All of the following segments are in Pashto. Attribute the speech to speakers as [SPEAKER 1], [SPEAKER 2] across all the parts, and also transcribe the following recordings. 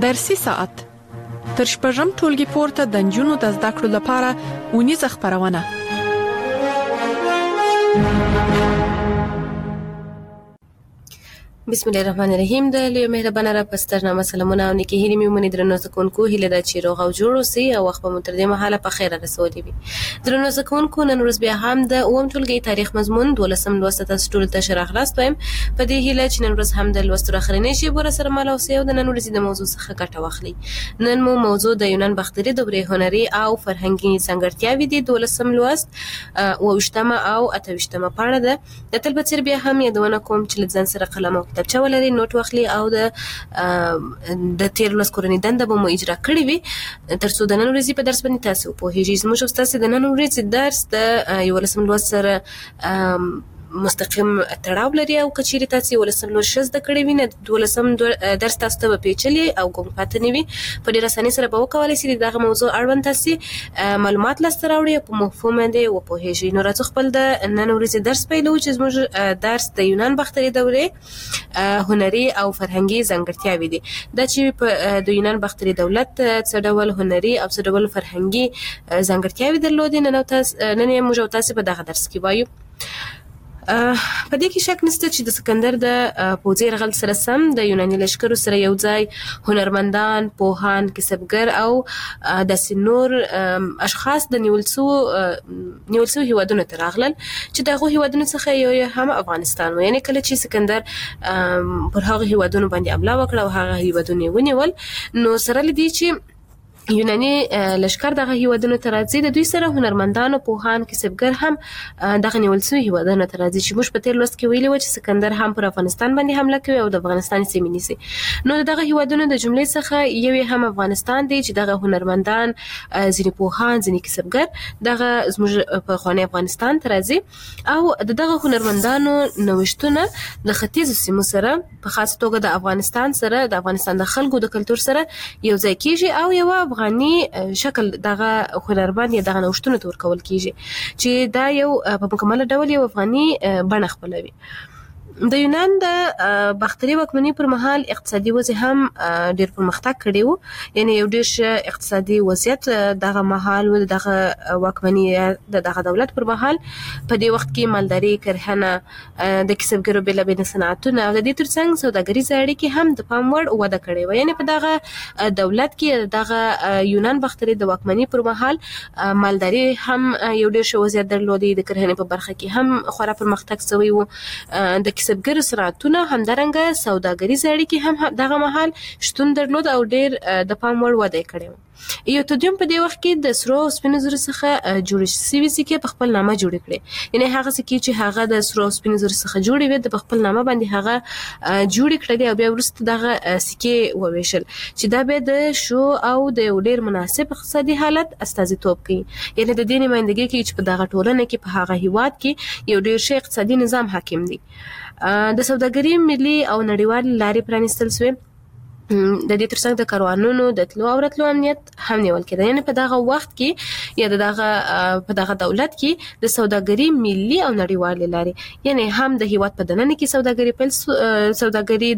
[SPEAKER 1] درسي ساعت تر شپږم ټولګي پورته د نجونو د زده کړو لپاره ونیزه خپرونه.
[SPEAKER 2] بسم الله الرحمن الرحیم. د لوی مهربان رب پسترنامه سلامونه او نیکی هیلې مې مونږ درنو زکونکو هیله د چې روغ او جوړ اوسئ او وخت په متر دې مهاله په خیر رسولې وي. درنو زکونکو نن ورځ بیا هم د اوم ټولګي تاریخ مضمون 12 لوست تاسو ټول ته شرح خلاص وایم. په دې هیله چې نن ورځ هم د لوست اخرنی شی بور سره مال اوسئ او د نن ورځې د موضوع څخه ګټه واخلئ. نن مو موضوع د یونان باختري دورې هنري او فرهنګي ځانګړتیاوې دي. 12 لوست او 28 او 28 پاڼه ده. د تل بچر بیا هم یادونه کوم چې ځان سره قلم او کتابچه ولري، نوٹ واخلي او د تیر لوست کورنۍ دنده به مو اجرا کړې وي ترڅو د نن ورځې په درس باندې تاسو پوهیږئ. زموږ استاد د نن ورځې درس د 11 لوست سره مستقیم تړاو لري او کچېرې تاسو 11 لوست زده کړې وي نه 12 درس تاسو ته پیچلي او کوم پاتې نه وي په ډېر اسانۍ سره به وکولای شئ دغه موضوع اړوند تاسو معلومات لاسته راوړئ په مفهوم باندې وپوهیږئ. نو راځو خپل د نن ورځې درس پیلو چې زموږ درس د یونان باختري دورې هنري او فرهنګي ځانګړتیاوې دي. دا چې د یونان باختري دولت څه ډول هنري او څه ډول فرهنګي ځانګړتیاوې درلودې نن یې موږ تاسو په دغه درس کې وایو. په دې کې شک نشته چې د سکندر د پوځي یرغل سره سم د یوناني لشکرو سره یو ځای هنرمندان، پوهان، کسبګر او داسې نور اشخاص د نیول شوو هیوادونو ته راغلل چې دغه هیوادونو څخه یو هم افغانستان و. یعنې کله چې سکندر پر هغه هیوادونو باندې حمله وکړه او هغه هیوادونه یې ونیول نو سره له دې چې یوناني لشکر دغه هیوادونو ته راځي د دوی سره هنرمندان او پوهان کسبګر هم دغه نیول شوي هیوادونو ته راځي چې موږ په تیر لوست کې ویلي و چې سکندر هم پر افغانستان باندې حمله کوي او د افغانستان سیمې نیسي. نو دغه هیوادونو د جملې څخه یو هم افغانستان دی چې دغه هنرمندان ځینې پوهان ځینې کسبګر دغه زموږ په خواني افغانستان ته راځي او دغه هنرمندانو نوښتونه د ختیځو سیمو سره په خاص توګه د افغانستان سره د افغانستان د خلکو د کلتور سره یو ځای کیږي او یو افغاني شکل دغه هنرمند یا دغه نوښتونه ورکول کیږي چې دا یو په مکمل ډول یو افغاني بڼه خپلوي. د یونان د باختري واکمنۍ پر مهال اقتصادي وضع هم ډېر پرمختګ کړی و. یعنی یو ډېر اقتصادي وضعیت دغه مهال و دغه واکمنۍ دغه دولت پر مهال. په دې وخت کې مالداري، کرهنه، د کسبګرو بېلابېل صنعتونه او د دې ترڅنګ سوداګریزې اړیکې هم د پام وړ وده کړې وه. یعنی په دغه دولت کې دغه یونان باختري د واکمنۍ پر مهال مالداري هم یو ډېر ښه وضعیت درلودی، د کرهنې په برخه کې هم خورا پرمختګ شوی و، د کسبګرو صنعتونه همدارنګه سوداګریزې اړیکې هم دغه مهال شتون درلود او ډېر د پام وړ وده کړې وه. ایوتودیوم په دې وخت کې د سرو او سپینو زرو څخه جوړې شوي سکې په خپل نامه جوړې کړې. یعنې هغه سکې چې هغه د سرو او سپینو زرو څخه جوړې وې د په خپل نامه باندې هغه جوړې کړلې او بیا وروسته دغه سکې وویشل چې دا بیا د شو او د یو ډېر مناسب اقتصادي حالت استازیتوب کوي. یعنې د دې نمایندګي کوي چې په دغه ټولنه کې په هغه هیواد کې یو ډېر ښه اقتصادي نظام حاکم دی. د سوداګرۍ ملي او نړیوالې لارې پرانیستل شوې. د دې ترڅنګ د کاروانونو د تلو او راتلو امنیت هم نیول کېده. یعنې په دغه وخت کې یا په دغه دولت کې د سوداګرۍ ملي او نړیوالې لارې یعنې هم د هیواد په دننه کې سوداګري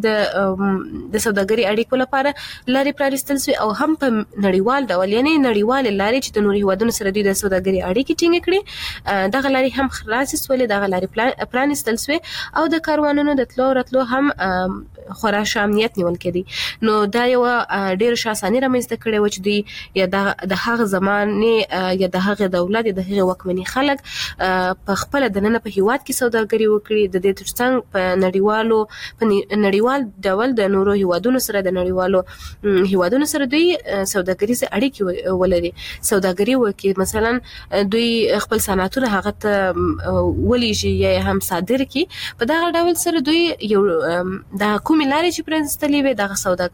[SPEAKER 2] د سوداګرۍ اړیکو لپاره لارې پرانیستل شوې او هم په نړیوال ډول یعنې نړیوالې لارې چې د نورو هیوادونو سره دوی د سوداګرۍ اړیکې ټینګې کړي دغه لارې هم خلاصې شولې، دغه لارې پرانیستل شوې او د کاروانونو د تلو او راتلو هم خورا ښه امنیت نیول کېدی. نو دا یو ډېر ښه اساني رامنځته کړې وه چې دوی یا د هغه زمانې یا د هغې دولت یا د هغې واکمني خلک په خپله دننه په هیواد کې سوداګري وکړي. د دې ترڅنګ په نړیوال ډول د نورو هیوادونو سره د نړیوالو هیوادونو سره دوی سوداګریزې اړیکې ولري، سوداګري وکړي. مثلا دوی خپل صنعتونه هغه ته ولیږي یا هم صادر کړي. په دغه ډول سره دوی یو د کومې لارې چې پرانیستلې وې دغه سوداګري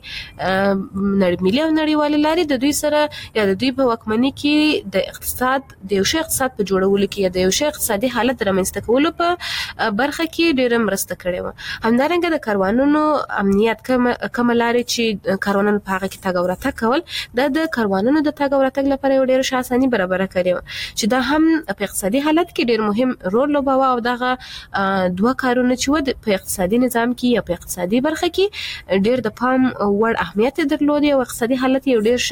[SPEAKER 2] ملي او نړیوالې لارې د دوی سره یا د دوی په واکمنۍ کې د اقتصاد د یو ښه اقتصاد په جوړولو کې یا د یو ښه اقتصادي حالت رامنځته کولو په برخه کې ډېره مرسته کړې وه. همدارنګه د کاروانونو امنیت کومه لارې چې کاروانونه په هغه کې تګ او راتګ کول دا د کاروانونو د تګ او راتګ لپاره یو ډېره ښه اساني برابره کړې وه چې دا هم په اقتصادي حالت کې ډېر مهم رول لوباوه او دغه دوه کارونه چې و په اقتصادي نظام کې یا په اقتصادي برخه کې ډېر د پام پام وړ اهمیت درلود او اقتصادي حالت یو ډیر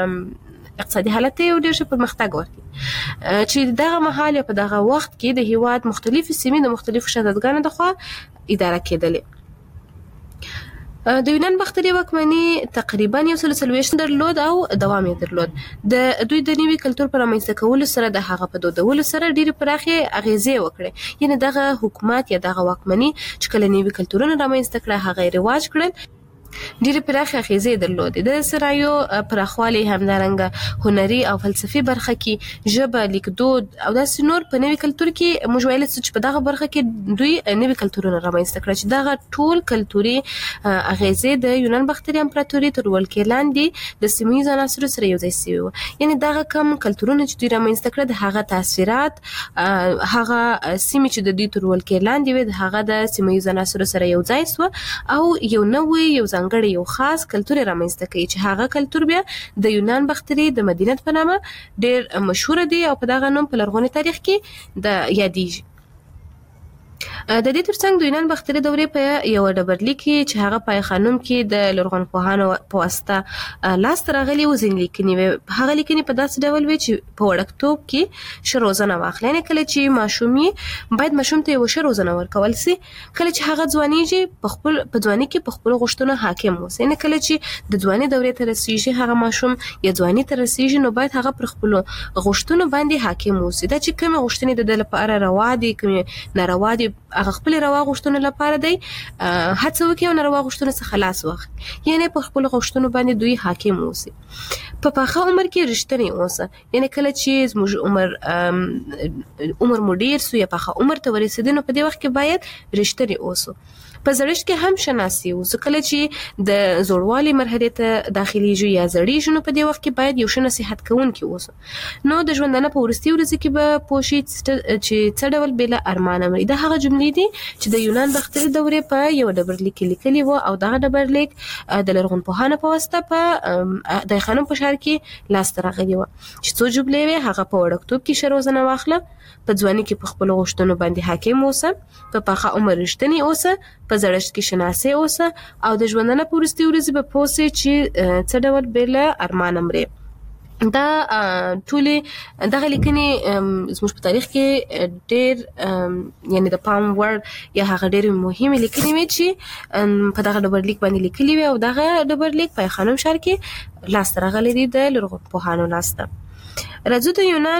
[SPEAKER 2] ښه پرمختګ ورکړي چې دغه مهال په دغه وخت کې د هیواد مختلفې سیمې د مختلفو شدادګانو د خوا اداره کېدلې. د یونان باختري واکمني تقریبا 140 درلود او دوام یې درلود. د دوی د نوي کلتور پر رامنځته کولو سره د هغه په دودولو سره ډېرې پراخې اغیزې وکړې. یعنې دغه حکومت یا دغه واکمني چې کله نوي کلتورونه رامنځته کړه هغه یې رواج کړل ډېرې پراخې اغیزې درلودې. د سرایو پراخوالی همدارنګه هنري او فلسفي برخه کې ژبه لیکدود او داسې نور په نوي کلتور کې موږ ویلی چې په دغه برخه کې دوی نوي کلتورونه رامنځته کړه چې دغه ټول کلتوري اغیزې د یونان باختري امپراتوري تر ولکې لاندې د سیمه ییزو عناصرو سره یو ځای شوي وو. یعنې دغه کم کلتورونه چې دوی رامنځته کړه د هغه تاثیرات هغه سیمې چې د دوی تر ولکې لاندې وې د هغه د سیمه ییزو عناصرو سره یو ځای شوه او یو نوی یو ځانګړی یو خاص کلتور رامنځته کوي چې هغه کلتور بیا د یونان باختري د مدینه په نامه ډېر مشهور دی او په دغه نوم په لرغوني تاریخ کې د یادېږي. د دې ترڅنګ د یونان باختري دورې په یو ډبرلیک کې چې هغه په خانوم کې د لرغونپوهانو په واسطه لاسته راغلي و ځینې لیکنې وې. هغه لیکنې په داسې ډول وې چې په وړکتوب کې ښه روزنه واخلي. یعنې کله چې ماشوم یې باید ماشوم ته یو ښه روزنه ورکول سي. کله چې هغه ځوانیږي په ځواني کې په خپلو غوښتنو حاکم اوسي. یعنې کله چې د ځواني دورې ته رسیږي هغه ماشوم یا ځواني ته رسیږي نو باید هغه پر خپلو غوښتنو باندې حاکم اوسي. دا چې کومې غوښتنې د ده لپاره روا دي کومې ناروا دي هغه خپل روا غوښتنو لپاره دی هڅه وکړي او ناروا غوښتنو څخه خلاص واخلي. یعنې په خپل غوښتنو باندې دوی حاکم اوسي. په پاخه عمر کې رښتینی اوسه. یعنې کله چې زموږ عمر مو ډیر سو یا پاخه عمر ته ورسېدو نو په دې وخت کې باید رښتینی اوسو. په زړښت کې هم شناسي اوسو. کله چې د زوړوالي مرحلې ته داخليږو یا زړیږو نو په دې وخت کې باید یو ښه نصیحت کوونکی اوسو. نو د ژوندانه په وروستي ورځو کې به پوه شي چې څه ډول بېله ارمانه مري. دا هغه جملې دي چې د یونان باختري دورې په یو ډبرلیک کې لیکلي وو او دغه ډبرلیک د لرغونپوهانو په واسطه په د خانم په ښار کې لاسته راغلي وو چې څو جملې وې. هغه په وړکتوب کې ښه روزنه واخله، په ځواني کې په خپلو غوښتنو باندې حاکم اوسه، په پاخه عمر رښتینی اوسه، په زړښت کې شناسي اوسه او د ژوندانه په وروستي ورځې به پوه سې چې څه ډول بېله ارمانه مرې. دا ټولې دغه لیکنې زموږ په تاریخ کې ډېر یعنې د پام وړ یا هغه ډېرې مهمې لیکنې وې چې په دغه ډبرلیک باندې لیکلي وې او دغه ډبرلیک په خانم ښار کې لاسته راغلی دی د لرغونپوهانو لاسته. راځو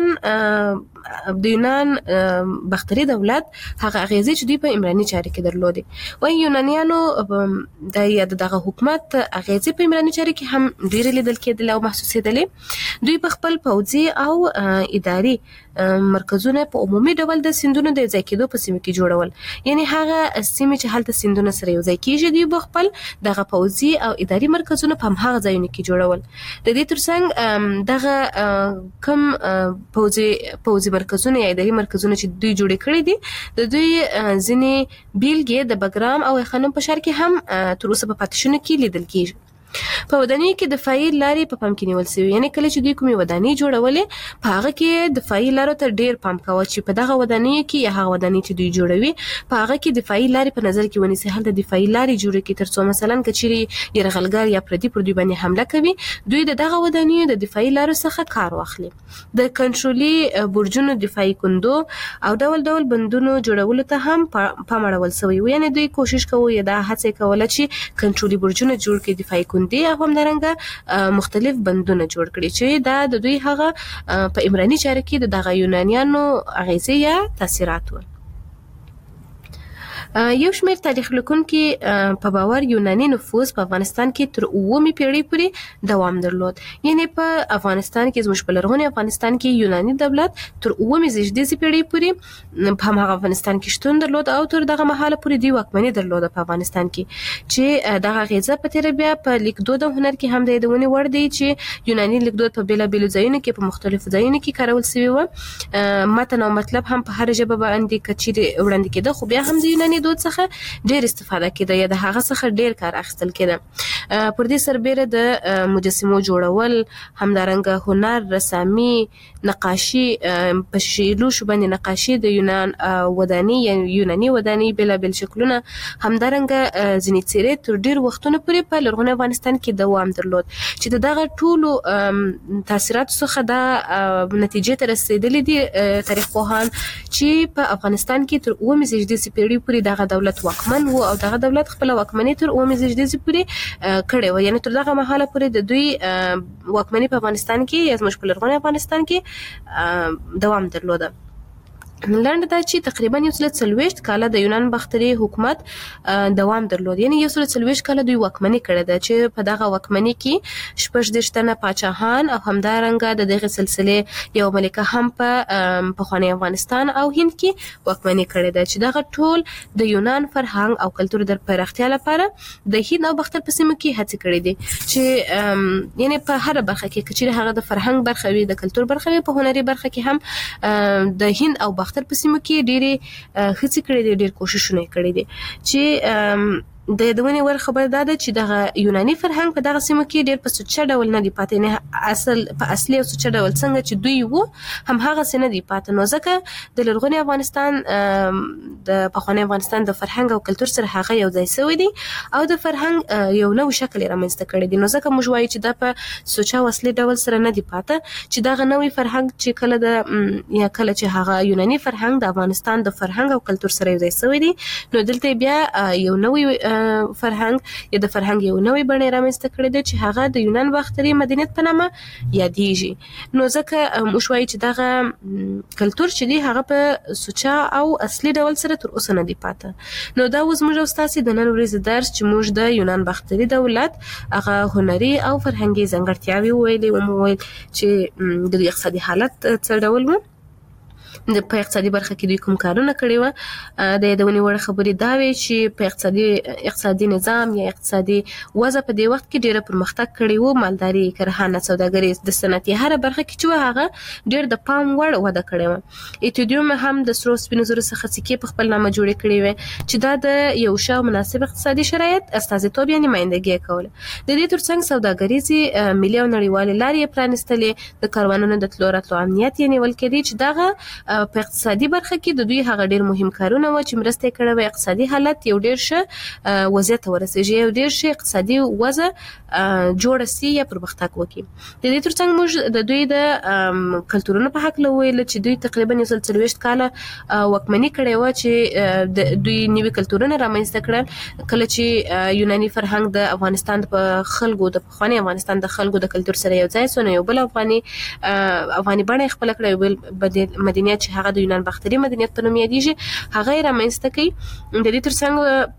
[SPEAKER 2] د یونان باختري دولت هغه اغیزې چې دوی په عمراني چارې کې درلودې. وایي یونانیانو د دغه حکومت اغیزې په عمراني چارې کې هم ډېرې لیدل کېدلې او محسوسېدلې. دوی په خپل پوځي او اداري مرکزونه په عمومي ډول د سیندونو د ځای کېدو په سیمو کې جوړول. یعنې هغه سیمې چې هلته سیندونه سره یو ځای کېږي دوی به خپل دغه پوځي او اداري مرکزونه په همهغه ځایونو کې جوړول. د دې ترڅنګ دغه کوم پوځي مرکزونه یا اداري مرکزونه چې دوی جوړ کړي دي د دوی ځینې بیلګې د بګرام او خانم په ښار کې هم تر اوسه په پاتې شونو کې لیدل کېږي. په ودانیو کې دفاعي لارې په پام کې نیول شوي. یعنې کله چې دوی کومې ودانۍ جوړولې په هغه کې دفاعي لارو ته ډېر پام کوه چې په دغه ودانیو کې یا هغه ودانۍ چې دوی جوړوي په هغه کې دفاعي لارې په نظر کې ونیسي. هلته دفاعي لارې جوړې کړي تر څو مثلا که چیرې یرغلګر یا پردي پر دوی باندې حمله کوي دوی د دغه ودانیو د دفاعي لارو څخه کار واخلي. د کنټرولي برجونو دفاعي کندو او ډول ډول بندونو جوړولو ته هم پام اړول شوی و. یعنې دوی کوشش کوي یا دا هڅه کوله چې کنټرولي برجونه جوړ کړي دفاعي دی او همدارنګه مختلف بندونه جوړ کړي چې دا د دوی هغه په عمراني چارې کې د دغه یونانیانو اغیزې یا تاثیرات ول. یو شمېر تاریخ لیکونکي په باور یوناني نفوذ په افغانستان کې تر 9مې پیړۍ پورې دوام درلود. یعنې په افغانستان کې زموږ په لرغوني افغانستان کې یوناني دولت تر 9مې زېږدیزې پیړۍ پورې په هماغه افغانستان کې شتون درلود او تر دغه مهاله پورې دوی واکمني درلوده په افغانستان کې چې دغه اغیزه په تېره بیا په لیکدود او هنر کې هم د یادونې وړ دی چې یوناني لیکدود په بېلابېلو ځایونو کې په مختلفو ځایونو کې کارول شوي وه. متن او مطلب هم په هره ژبه باندې که چیرې وړاندې کېده خو بیا هم د یوناني دود څخه ډېر استفاده کېده یا د هغه څخه ډېر کار اخیستل کېده. پر دې سربیره د مجسمو جوړول همدارنګه هنر، رسامي، نقاشي په شیلو شو باندې نقاشي د یونان ودانی یعنی یوناني ودانی بل شکلونه همدارنګه ځینې څیرې تر ډیر وختونه پورې په لرغوني افغانستان کې دوام درلود چې دغه ټولو تاثیرات څخه دا نتیجې ته رسیدلې دي تاریخ پوهان چې په افغانستان کې تر 9 پیړۍ پورې دغه دولت واکمن وو او دغه دولت خپل واکمنۍ تر 9 پورې کړې و یعنی تر دغه مهاله پورې د دوی واکمنۍ په افغانستان کې یا زموږ په لرغوني افغانستان کې دوام درلوده لنډ دا چې تقریبا 140 کاله د یونان باختري حکومت دوام درلود یعنی 140 کاله دوی واکمني کړې ده چې په دغه واکمني کې 14 تنه پاچاهان او همدارنګه د دغه سلسله یو ملکه هم په خواني افغانستان او هند کې واکمني کړې ده چې دغه ټول د یونان فرهنګ او کلتور د پراختیا لپاره د هند او باختر په سیمه کې هڅې کړې دي چې یعنی په هر برخه کې چې هغه د فرهنګ برخه وي د کلتور برخه وي په هنري برخه کې هم د هند او باختر په سیمه کې ډېری هڅې کړې دي ډېر کوششونه کړې دي چې د دونی ور خبر داده چې د یوناني فرهنګ په دغه سیمه کې ډېر په سوچ ډول نه دی پاتې نه په اصلي او سوچ ډول څنګه چې دوی وو هم هغه سینه دی پاتې نو ځکه د لرغوني افغانستان د پخوانی افغانستان د فرهنګ او کلتور سره هغه یو ځای شوی دی او د فرهنګ یو نو شکل رامنځته کړی دی نو ځکه موږ وایو چې دا په سوچ او اصلي ډول سره نه دی پاتې چې دغه نوې فرهنګ چې کله د یا کله چې هغه یوناني فرهنګ د افغانستان د فرهنګ او کلتور سره یو ځای شوی دی نو دلته بیا یو نوې فرهنګ یا د فرهنګ یو نوې بڼه رامنځته کړې ده چې هغه د یونان باختري مدینت په نامه یادېږي نو ځکه موږ وایو چې دغه کلتور چې دی هغه په سوچا او اصلي ډول سره تر اوسه نه دی پاتې نو دا اوس موږ تاسو د نن ورځې درس چې موږ د یونان باختري دولت هغه هنري او فرهنګي ځانګړتیاوې ویلې چې د اقتصادي حالت څه ډول وو د په اقتصادي برخه کې دوی کوم کارونه کړي و د یادونې وړ خبرې دا وی چې په اقتصادي نظام یا اقتصادي وضع په دې وخت کې ډېر پرمختګ کړي وو مالداري کرهڼه سوداګري د صنعتي هر برخه کې چې هغه ډېر د پام وړ وده کړي و ایتودیوم هم د سرو سپینو زرو څخه سکه په خپل نامه جوړ کړي و چې دا د یو شاو مناسب اقتصادي شرایط استازیتوب یعنی مایندګي کوله د دې ترڅنګ سوداګریزي ملي او نړیوال لارې پرانستلې د کاروانونو د تلو راتلو امنیت یعنی ولکدي چې دغه په اقتصادي برخه کې د دوی هغه ډیر مهم کارونه و چې مرسته کړې و اقتصادي حالت یو ډیر ښه وضعیت ورسېږي یو ډیر ښه اقتصادي وضع جوړ سي یا پرمختګ وکړي د دې ترڅنګ موږ د دوی د کلتورونو په حق لویل چې دوی تقریبا 140 کاله واکمني کړې و چې د دوی نوي کلتورونه رامنځته کړل کله چې یوناني فرهنګ د افغانستان په خلکو د پخوانی افغانستان د خلکو د کلتور سره یو ځای سونه یو بل افغاني بڼه خپل کړې بل مدینه چې هغه د یونان باختري مدینت په نوم یادېږي هغه رامنځته کړي د دې ترڅنګ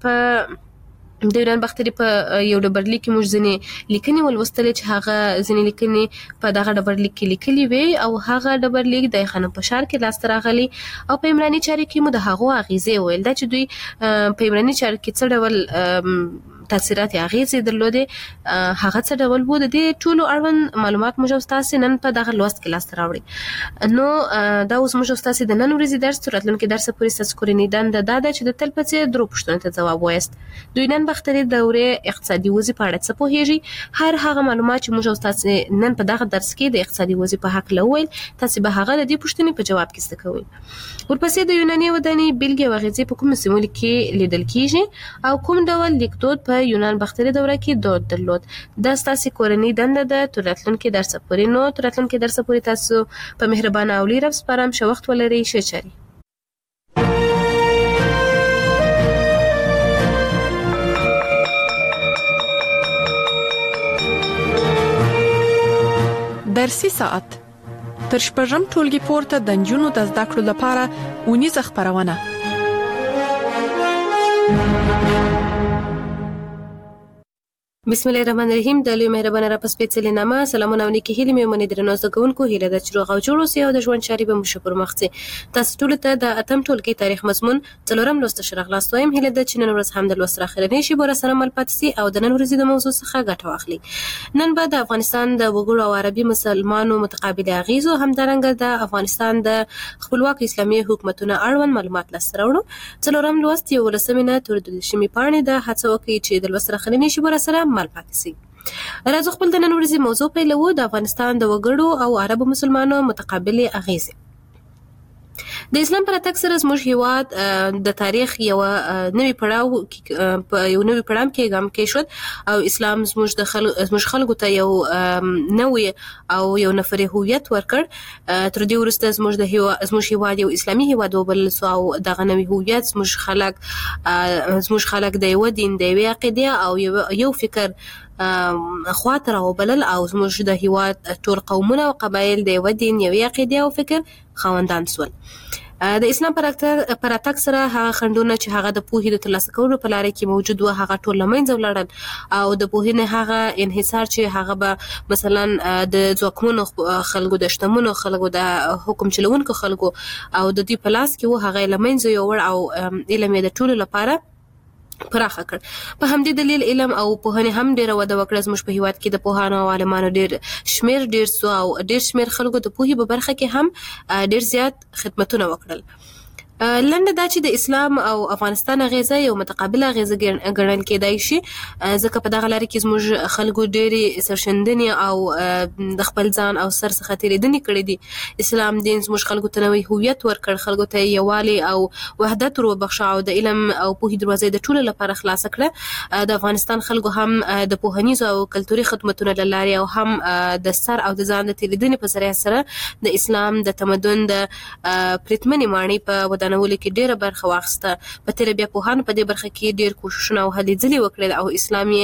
[SPEAKER 2] په د یونان باختري په یو ډبرلیک کې موږ ځینې لیکنې ولوستلې چې هغه ځینې لیکنې په دغه ډبرلیک کې لیکلي وي او هغه ډبرلیک د خانم پشار کې لاسته راغلی او په عمراني چارې کې مو د هغو اغیزې ویل دا چې دوی په عمراني چارې کې څه ډول تاثیرات اغیزې درلودې هغه څه ډول وو د دې ټولو اړوند معلومات موږ تاسو نن په دغه لوست کې لاسته راوړي نو دا اوس موږ تاسو د نن ورځې درس راتلونکي درس پورې تاسو کورنۍ دنده دا چې د تل پڅې درو پښتنو ته ځواب وایست دوی نن باختري دورې اقتصادي وضعیت په اړه څه پوهیږي هر هغه معلومات چې موږ تاسو نن په دغه درس کې د اقتصادي وضعیت په حق لویل تاسو به هغه د دې پښتنې په جواب کې څه کوئ ورپسې د یوناني وداني بلګي وغځي په کوم سیمول کې لیدل کیږي او کوم ډول لیکدود په یونان باختري دوره کې دود درلود دا تاسو کورنۍ دنده ده تر راتلونکي درس پورې نو تر راتلونکي درس پورې تاسو په مهربانه او لیر سپارم شو وخت ولري شچري
[SPEAKER 1] درسي ساعت تر شپږم ټولګي پورته د نجونو د زده کړو لپاره اونیزه خبرونه
[SPEAKER 2] بسم الله الرحمن الرحیم د لوی مهربانه را پسپېڅلې نامه سلامونه او نیکی هیلې مې منې درنو زده کوونکو هیله ده چې روغ او جوړ اوسئ او د ژوند چارې به مو ښه پرمخ ځي تاسو ټول ته د اتم ټولګي تاریخ مضمون څلورم لوست ښه راغلاست وایم هیله ده چې نن ورځ هم د لوست راخرنې شي بوره سره مل پاتې سي او د نن ورځې د موضوع څخه ګټه واخلي نن به د افغانستان د وګړو او عربي مسلمانانو متقابل اغیزو همدارنګه د افغانستان د خپلواک اسلامي حکومتونو اړوند معلومات لاسته راوړو څلورم لوست یو لسمینه تر د شمی پاڼې د هڅه وکړي چې د لوست راخرنې شي بوره سره مل پاتې سي راځو خپل د نن ورځې موضوع پیلوو د افغانستان د وګړو او عربو مسلمانانو متقابلې اغیزې. د اسلام پر راتګ سره زموږ هیواد د تاریخ یو نوی پړاو کې ګام کې شو او اسلام زموږ خلکو ته یو نوی او یو نفري هویت ورکړ. تر دې وروسته زموږ هیواد یو اسلامي هیواد وبلل سو او دغه نوی هویت زموږ خلک د یو دین د یوې عقیدې او یو فکر خواته راوبلل او زموږ د هیواد ټول قومونه او قبایل د یو دین یوې عقیدې او فکر خاوندان سول. د اسلام پر راتګ سره هغه خنډونه چې هغه د پوهې د ترلاسه کولو په لاره کې موجود و هغه ټول له منځه ولاړل او د پوهې نه هغه انحصار چې هغه به مثلا د ځواکمنو خلکو د شتمنو خلکو د حکم چلوونکو خلکو او د دې په لاس کې و هغه له منځه یوړ او علم یې د ټولو لپاره پراخه کړ. په همدې دلیل علم او پوهنې هم ډیره وده وکړه. زموږ په هیواد کې د پوهانو او عالمانو ډیر شمیر سو او ډیر شمیر خلکو د پوهې په برخه کې هم ډیر زیات خدمتونه وکړل. لنډه دا چې د اسلام او افغانستان اغیزه یو متقابله اغیزه ګڼل کېدای شي ځکه په دغه لاره کې زموږ خلکو ډېرې سرښندنې او د خپل ځان او سر څخه تېرېدنې کړې دي. اسلام دین زموږ خلکو ته نوی هویت ورکړ، خلکو ته یووالی او وحدت وروبخښه او د علم او پوهې دروازې د ټولو لپاره خلاصه کړه. د افغانستان خلکو هم د پوهنیزو او کلتوري خدمتونو له لارې او هم د سر او د ځان د تېرېدنې په ذریعه سره د اسلام د تمدن د پرتمنې ماڼۍ په ودانولو کې ډیره برخه واخیسته. په تېره بیا پوهانو په دې برخه کې ډیر کوششونه او هلې ځلې وکړل او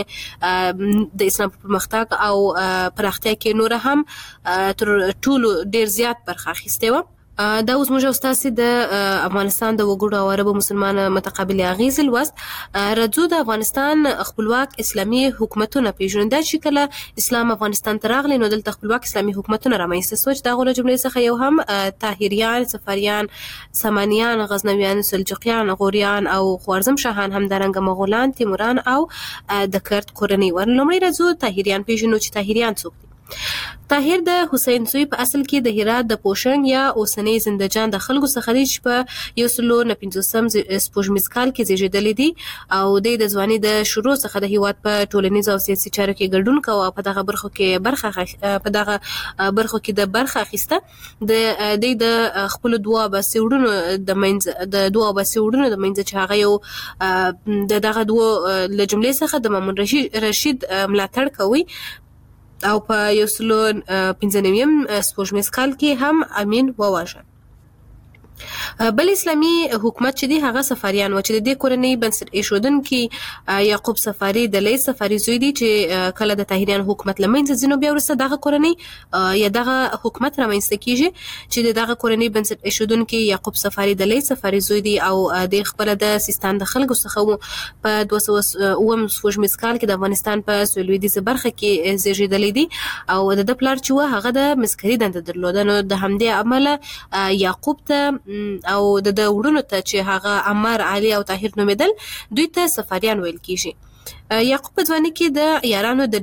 [SPEAKER 2] د اسلام په پرمختګ او پراختیا کې نور هم تر ټولو ډیر زیات برخه اخیستې وه. دا اوس موږ استاسي د افغانستان د وګړو او عربو مسلمان متقابل اغیز لوست. راځو د افغانستان خپلواک اسلامي حکومتونه پیژنو. دا چې کله اسلام افغانستان ته راغلی نو دلته خپلواک اسلامي حکومتونه رامنځته شول چې د هغو له جملې څخه یو هم طاهریان، صفریان، سامانیان، غزنویان، سلجوقیان، غوریان او خوارزم شاهان، همدارنګه مغولان، تیموران او د کرد کورنۍ ور. لومړی راځو طاهریان پیژنو چې طاهریان څوک دي. طاهر د حسین سوی په اصل کې د هرات د پوشنګ یا اوسنۍ زندجان د خلکو څخه دی چې په 1950 سپوږمیز کال کې زیږېدلی دی او د ځوانۍ د شروع څخه د هیواد په ټولنیز او سیاسي چارو کې ګډون کوه او په دغه برخو کې د برخه اخیسته. د خپل دوه باسي وړونو د منځ چې هغه یو دغه دوه له جملې څخه د مامون رشید ملاتړ کوي او په 1995 سپوږمیز کال کې هم امین وواژه. بل اسلامي حکومت چې دی هغه صفاریان و چې د دې کورنۍ بنسټ ایښودونکي یعقوب صفاري د لیث صفاري زوی دی چې کله د طاهریان حکومت له منځه ځي نو بیا وروسته دغه کورنۍ یا دغه حکومت رامنځته کیږي چې دغه کورنۍ بنسټ ایښودونکي یعقوب صفاري د لیث صفاري زوی دی او د خپل د سیستان د خلکو څخه په 200 سپوږمیز کال کې د افغانستان په سویلویدیځه برخه کې زیږېدلی دی او د پلار چې و هغه د مسکري دنده درلوده. نو د همدې عمله یعقوب ته او د وړونو ته چې هغه عمر، علي او طاهر نومېدل دوی ته صفاریان ویل کیږي. یعقوب په ځوانۍ کې د یارانو د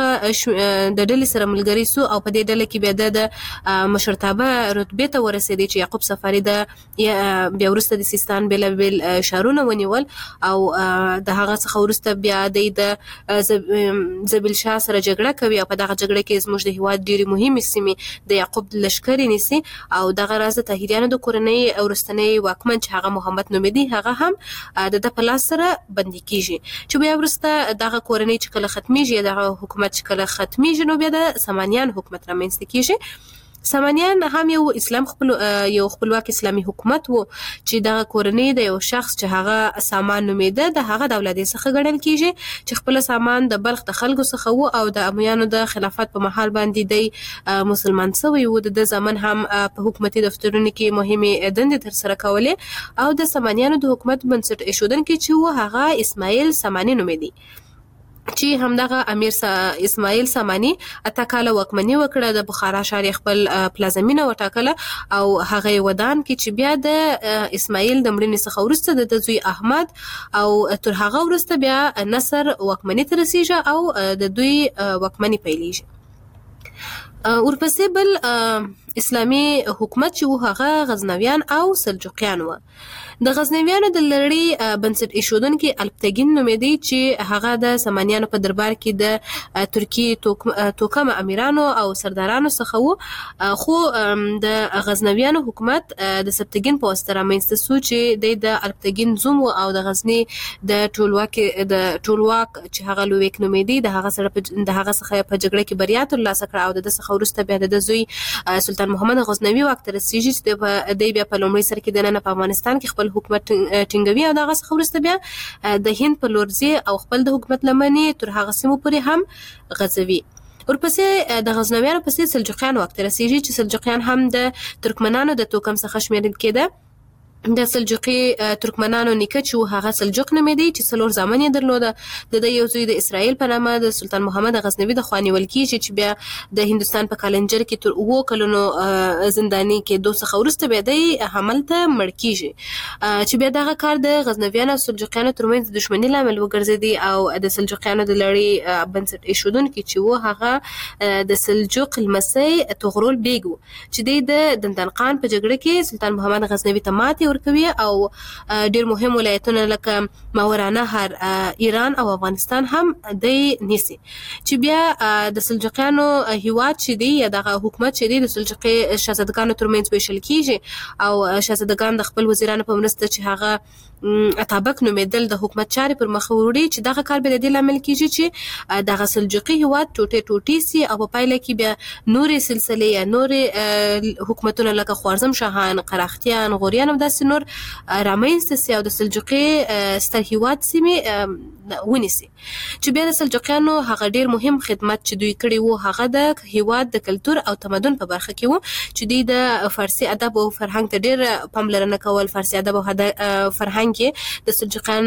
[SPEAKER 2] ډلې سره ملګری سو او په دې ډله کې بیا د مشرتابه رتبې ته ورسېدی چې یعقوب صفاري بیا وروسته د سیستان بېلابېل ښارونه ونیول او د هغه څخه وروسته بیا د زبیل شاه سره جګړه کوي او په دغه جګړه کې زموږ د هیواد ډېرې مهمې سیمې د یعقوب لښکرې نیسي او دغه راز د طاهریانو د کورنۍ وروستنی واکمن چې هغه محمد نومېدی هغه هم د په لاس سره بندي کیږي چې بیا وروسته دغه کورنۍ چې کله ختمیږي دغه حکومت چې کله ختمیږي نو بیا د سامانیان حکومت رامنځته کیږي. سامانیان هم یو خپلواک اسلامي حکومت وو چې دغه کورنۍ د یو شخص چې هغه سامان نومېده د هغه د اولادې څخه ګڼل کیږي چې خپل سامان د بلخ د خلکو څخه وو او د امویانو د خلافت په مهال باندې دی مسلمان شوی وو. د زمن هم په حکومتي دفترونو کې مهمه دندې تر سره کولې او د سامانیانو د حکومت بنسټ ایښودونکي چې وو هغه اسماعیل سامانی نومېدی چې همدغه امیر اسماعیل سامانی اته کاله واکمني وکړه. د بخارا ښار خپل پلازمینه وټاکله او هغه ودان کې چې بیا د اسماعیل د مړینې څخه وروسته د زوی احمد او تر هغه وروسته بیا نصر واکمني ته رسیږي او د دوی واکمني پیلېږي. ورپسې بل اسلامي حکومت چې و هغه غزنویان او سلجوقیان و. د غزنویانو د لړۍ بنسټ ایښودونکي الپتګین نومېدی چې هغه د سامانیانو په دربار کې د ترکیې توکم امیرانو او سردارانو څخه و، خو د غزنویانو حکومت د سبتګین په واسطه رامنځته شو چې د الپتګین زوم او د غزنی د ټولواک چې هغه لویک نومېدی د هغه څخه په جګړه کې بریا ترلاسه کړه او د څخه وروسته بیا د زوی سلطان محمد غزنوي واک ته رسیږي چې د بیا په لومړي سر کې د نن په افغانستان کې خپل حکومت ټینګوي او دغه څخه وروسته بیا د هند په لور ځي او خپل د حکومت لمنې تر هغه سیمو پورې هم غځوي. ورپسې د غزنویانو پسې سلجوقیان واک ته رسیږي چې سلجوقیان هم د ترکمنانو د توکم څخه شمیرل کېده. د سلجوقي ترکمنانو نیکه چې هغه سلجوق نومېدی چې څلور زامن یې درلوده. د یو زوی د اسرائیل په نامه د سلطان محمد غزنوي د خوا نیول کېږي چې بیا د هندوستان په کالنجر کې تر 7 کلونو زنداني کېدو څخه وروسته بیا دی هملته مړ کېږي چې بیا دغه کار د غزنویانو او سلجوقیانو ترمنځ د دښمنۍ لامل وګرځېدی او د سلجوقیانو د لړۍ بنسټ ایښودونکي چې و هغه د سلجوق لمسی طغرل بیګ و چې د دندنقان په جګړه کې سلطان محمد غزنوي ته ماتې ورکوي او ډیر مهم ولایتونه لکه ماورانهر، ایران او افغانستان هم دی نیسي چې بیا د سلجوقیانو هیواد چې دی یا دغه حکومت چې دی د سلجوقي شاهزادګانو ترمنځ ویشل کیږي او شاهزادګان د خپل وزیرانو په مرسته چې هغه اتابک نومېدل د حکومت چارې پر مخ وړي چې دغه کار به د دې لامل کیږي چې دغه سلجوقي هیواد ټوټې سي او په پایله کې بیا نورې سلسلې یا نورې حکومتونه لکه خوارزم شاهان، قراختیان، غوریان او داسې نور رامنځته سي او د سلجوقي ستر هیواد سیمې ونیسي چې بیا د سلجوقیانو هغه ډیر مهم خدمت چې دوی کړی وو هغه د هیواد د کلتور او تمدن په برخه کې وو چې دوی د فارسي ادب او فرهنګ ته ډیر پاملرنه کول. فارسي ادب او فرهنګ کې د سلجوقیان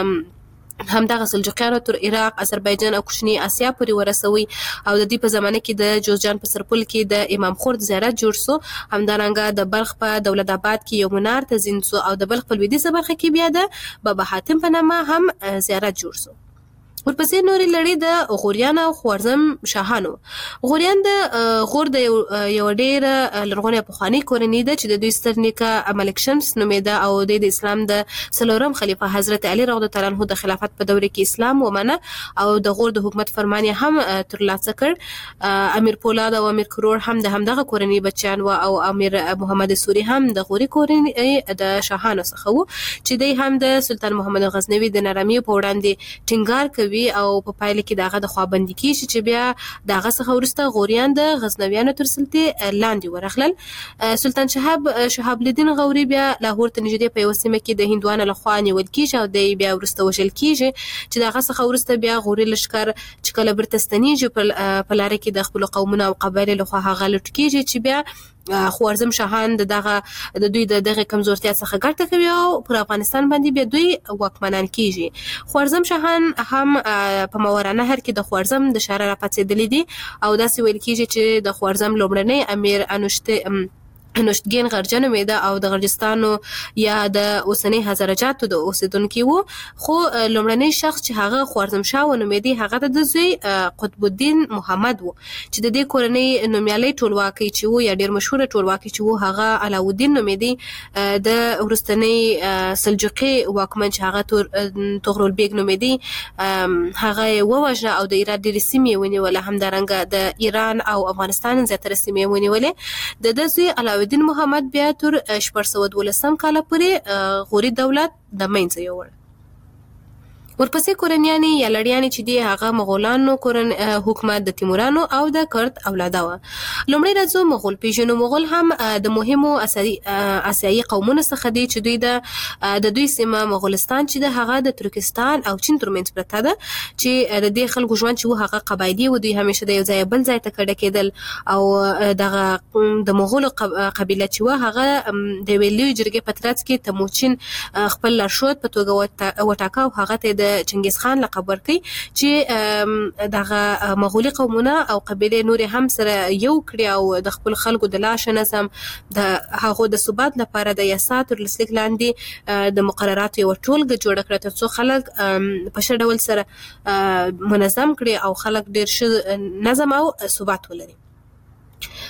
[SPEAKER 2] همدغه سلجوقیانو تر عراق، آذربایجان او کوچنی آسیا پورې ورسوي او د دې په زمانه کې د جوزجان په سرپل کې د امام خورد زیارت جوړ سو. همدارنګه د بلخ په دولت آباد کې یو منار تزین سو او د بلخ په لویدیځه برخه کې بیا د بابا حاتم په نامه هم زیارت جوړ سو. ورپسې نورې لړۍ د غوریان او خوارزم شاهانو. غوریان د غور د یو ډیر لرغونې پخوانۍ کورنۍ ده چې د دوی ستر نیکه ملک شمس نومېده او د اسلام د څلورم خلیفه حضرت علي رضی الله عنه د خلافت په دوره کې اسلام ومنه او د غور د حکومت فرمان هم ترلاسه کړ. امیر پولاد او امیر کرور هم د همدغه کورنۍ بچیان و او امیر محمد سوري هم د غوري کورنۍ د شاهانو څخه و چې دوی هم د سلطان محمد غزنوي د نرمۍ په وړاندې ټینګار کوي او په پایله کې دغه د خوابندي کیږي چې بیا دغه څخه وروسته غوریان د غزنویانو تر سلطې لاندې ورغلل. سلطان شهاب الدین غوري بیا لاهور ته نږدې په یو سیمه کې د هندوانو لخوا نیول کیږي او د بیا وروسته وژل کیږي چې دغه څخه وروسته بیا غوري لښکر چې کله بیرته ستنیږي په لاره کې د خپل قومونو او قبایلو لخوا هغه لوټ کیږي چې بیا خوارزم شاهان د دوی دغه کمزورتیا څخه ګټه کوي او پر افغانستان باندې بیا دوی واکمنان کیږي. خوارزم شاهان هم په ماورانهر کې د خوارزم د شهر راپاڅېدلي دي او داسې ویل کیږي چې د خوارزم لومړنی امیر انوشتګین غرجه نومېده او د غرجستانو یا د اوسنۍ هزارجاتو د اوسیدونکي وو، خو لومړنی شخص چې هغه خوارزم شاه ونومېدی هغه د زوی قطب الدین محمد وو چې د دې کورنۍ نومیالي ټولواکي چې وو یا ډیر مشهور ټولواکي چې وو هغه علاؤالدین نومېدی. د وروستنۍ سلجوقي واکمن چې هغه طغرل بیګ نومېدی هغه ووژنه او د ایران ډېرې سیمې ونیولې. همدارنګه د ایران او افغانستان زیاتره سیمې ونیولې. د زوی علاؤالدین محمد بیا تر 1412 کاله پورې غوري دولت د منځه یووړ. ورپسې کورنیانی یا لړیانی چې دی هغه مغولانو حکومت د تیمورانو او د کرد اولاده و. لومړی راځو مغول پیژنو. مغول هم د مهمو آسیایي قومونو څخه دي چې دوی د دوی سیمه مغولستان چې د هغه د ترکستان او چین ترمنځ پرته ده چې د دې خلکو ژوند چې هغه قبایلی و. دوی همیشه د یو ځای بل ځای ته کډه کېدل او دغه د مغولو قبیله چې و هغه د ویلوی جرګې په ترڅ کې تموچین خپل لارښود په توګه وټاکه او هغه ته د چنګیز خان لقب ورکړي چې دغه مغولي قومونه او قبیلې نور هم سره یو کړي او د خپل خلکو د لاشه نظم د هغه د ثبات لپاره د یاسات تر لسلیک لاندې د مقرراتو یو ټولګه جوړ کړه ترڅو خلک په ښه ډول سره منظم کړي او خلک ډیر ښه نظم او ثبات ولري.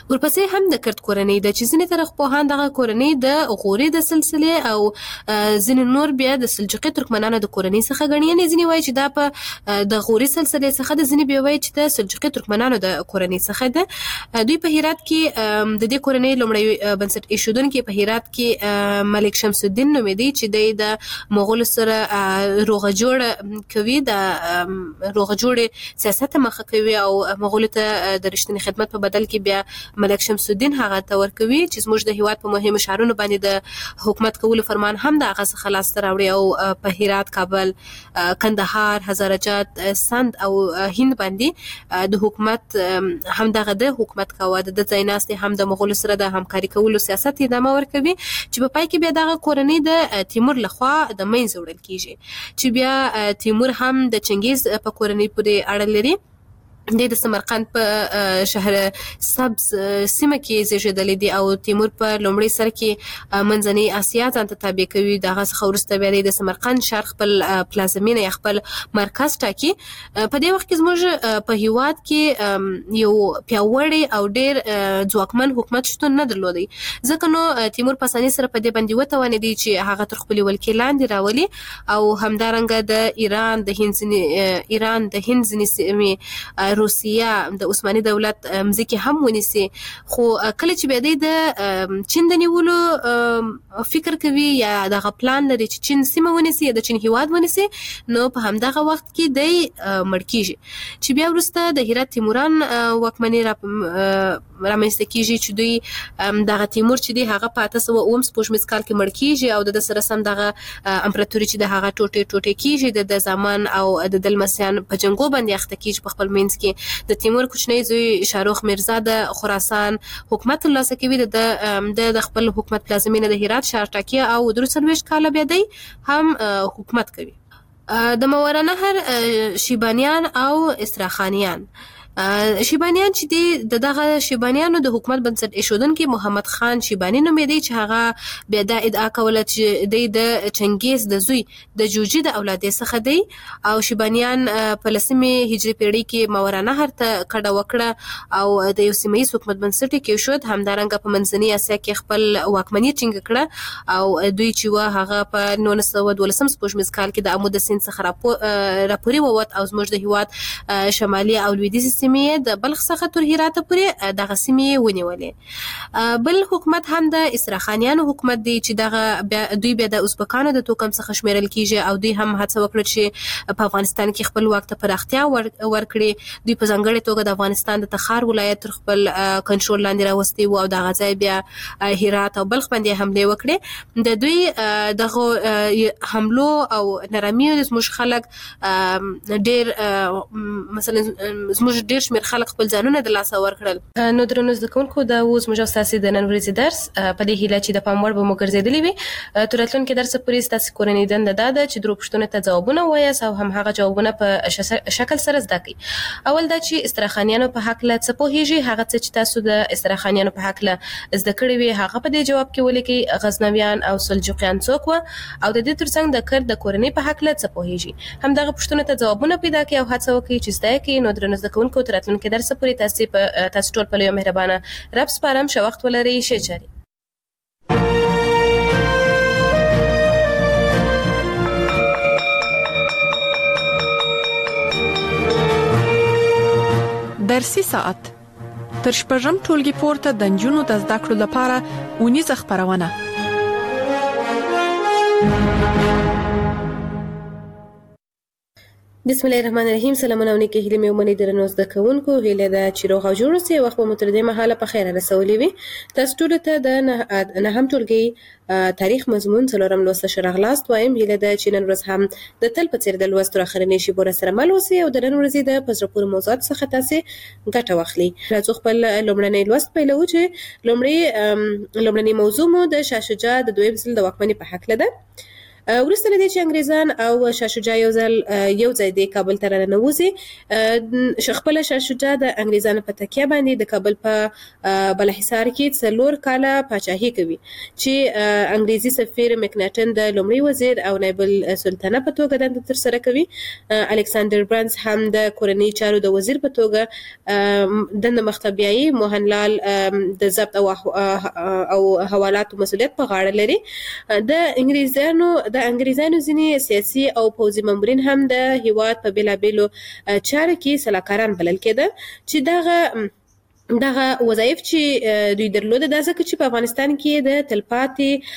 [SPEAKER 2] ورپسې هم د کرت کورنۍ د چې ځینې تاریخپوهان دغه کورنۍ د غوري د سلسلې او ځینې نور بیا د سلجوقي ترکمنانو د کورنۍ څخه ګڼي. یعنې ځینې وایي چې دا په د غوري سلسلې څخه د ځینې بیا وایي چې د سلجوقي ترکمنانو د کورنۍ څخه ده. دوی په هرات کې د دې کورنۍ لومړی بنسټ ایښودونکی په هرات کې ملک شمس الدین نومېدی چې د مغولو سره روغه جوړه کوي، د روغه جوړې سیاست مخه کوي او مغولو ته د رښتینې خدمت په بدل کې بیا ملک شمس الدین هغه ته ورکوي چې زموږ د هیواد په مهمو ښارونو باندې د حکومت کولو فرمان هم د هغه څخه لاسته راوړي او په هرات، کابل، کندهار، هزارجات، سند او هند باندې د حکومت هم دغه د حکومت کاوه. د ځای ناستې هم د مغولو سره د همکاري کولو سیاست ادامه ورکوي چې په پای کې بیا دغه کورنۍ د تیمور لخوا د منځه وړل کیږي چې بیا تیمور هم د چنګیز په کورنۍ پورې اړه لري. د سمرقند په شهر سبز سیمه کې زیږیدلی دی او تیمور په لومړي سر کې منځنۍ اسیا ځان ته تابع کوي. دغه څخه وروسته بیا د سمرقند ښار خپل پلازمینه یا خپل مرکز ټاکي. په دې وخت کې زموږ په هیواد کې یو پیاوړی او ډیر ځواکمن حکومت شتون نه درلودی، ځکه نو تیمور په اسانۍ سره په دې باندې وتوانېدی چې هغه تر خپلې ولکې لاندې راولي او همدارنګه د ایران د هند ځینې سیمې، روسیه، د عثماني دولت مځکې هم ونیسي. خو کله چې بیا د چین د نیولو فکر کوي یا دغه پلان لري چې چین سیمه ونیسي یا د چین هیواد ونیسي، نو په همدغه وخت کې دی مړ کیږي چې بیا وروسته د هرات تیموران واکمني رامنځته کیږي چې دوی دغه تیمور چې دی هغه په 1809 سپوږمیز کال کې مړ کیږي او د سره سم دغه امپراتوري چې د هغه ټوټې کیږي د زمان او د دلمسیان په جنګو باندې اخته کیږي. په خپل منځ کې د تیمور کوچنی زوی شاروخ میرزا د خراسان حکومت ترلاسه کوي. د خپل حکومت پلازمینه د هرات ښار ټاکي او 23 کاله بیا دی هم حکومت کوي. د ماوراء نهر شیبانیان او استراخانیان شیبانیان چې دی دغه شیبانیانو د حکومت بنسټ ایښودونکی محمد خان شیبانی نومېدی چې هغه بیا دا ادعا کوله چې دی د چنګیز د زوی د جوجي د اولادې څخه دی او شیبانیان په 10مې هجري پیړۍ کې ماوراء نهر ته کډه وکړه او د یو سیمه‌ییز حکومت بنسټ یې کېښود. همدارنګه په منځنۍ اسیا کې خپل واکمني ټینګه کړه او دوی چې و هغه په 1912 سپوږمیز کال کې د امو د سیند څخه راپورې ووت او زموږ د هیواد شمالي او لویدیځ سیمې د بلخ څخه تر هرات پورې دغه سیمې ونیولې. بل حکومت هم د استراخانیانو حکومت دی چې دغه دوی بیا د ازبکانو د توکم څخه شمیرل کیږي او دوی هم هڅه وکړه چې په افغانستان کې خپل واک ته پراختیا ورکړي. دوی په ځانګړې توګه د افغانستان د تخار ولایت تر خپل کنټرول لاندې راوستي او دغه ځای بیا هرات او بلخ باندې حمله وکړي. د دوی دغه حملو او نرمیو د زموږ خلک ډیر مثلا زموږ ډیر شمیر خلک خپل ځانونه د لاسه ورکړل. نو درنو زده کوونکو دا اوس موږ ستاسو د نن ورځې درس په دې هیله چې د پام وړ به مو ګرځېدلی وي. تر راتلونکي درس پورې ستاسو کورنۍ دنده دا ده چې درو پوښتنو ته ځوابونه ووایاست او هم هغه جوابونه په شکل سره زده کړئ. اول دا چې استراخانیانو په هکله څه پوهیږئ، هغه څه چې تاسو د استراخانیانو په هکله زده کړي وي هغه په دې جواب کې ولیکئ. غزنویان او سلجوقیان څوک وو او د دې ترڅنګ د کرد د کورنۍ په هکله څه پوهیږئ. همدغه پوښتنو ته ځوابونه پیدا کړئ او هڅه وکړئ چې زده کړئ. نو درنو زده کوونکو تر راتلونکي درس پورې تاسو ټول په لویه مهربانه رب سپارم. ښه وخت ولرئ. ښه چارې.
[SPEAKER 1] درسي ساعت تر شپږم ټولګي پورته د نجونو د زده کړو لپاره اونیزه خپرونه.
[SPEAKER 2] بسم الله الرحمن الرحیم. سلامونه او نیکه هیلې مې ومنئ درنو زده کوونکو. هیله ده چې روغ او جوړ اوسئ. وخت به مو تر دې مهاله په خیر رسولی وي. تاسو ټولو ته د نهم ټولګي تاریخ مضمون څلورم لوست ښه راغلاست وایم. هیله ده چې نن ورځ هم د تل په څیر د لوست تر اخرنۍ شیبو راسره مل اوسئ او د نن ورځې د په زړه پورې موضوعاتو څخه تاسې ګټه واخلئ. راځو خپل لومړنی لوست پیلوو چې لومړنی موضوع مو د شاه شجاع د دویم ځل د واکمنۍ په هکله ده. وروسته له دې چې انګریزان او شاه شجاع یو ځای د کابل ته راننوځي، خپله شاه شجاع د انګریزانو په تکیه باندې د کابل په بالاحصار کې 4 کاله پاچاهي کوي، چې انګریزي سفیر مکناټن د لومړي وزیر او نایب السلطنه په توګه دنده ترسره کوي. الکساندر برنس هم د کورنۍ چارو د وزیر په توګه دنده مخته بیایي. موهنلال د ضبط او حوالاتو مسؤلیت په غاړه لري. د انګریزانو ځینې سیاسي او پوځي مامورین هم د هیواد په بیلابیلو چارو کې سلاکاران بلل کېده، چې دغه وظایف چې دوی درلوده دا ځکه چې په افغانستان کې د تلپاتې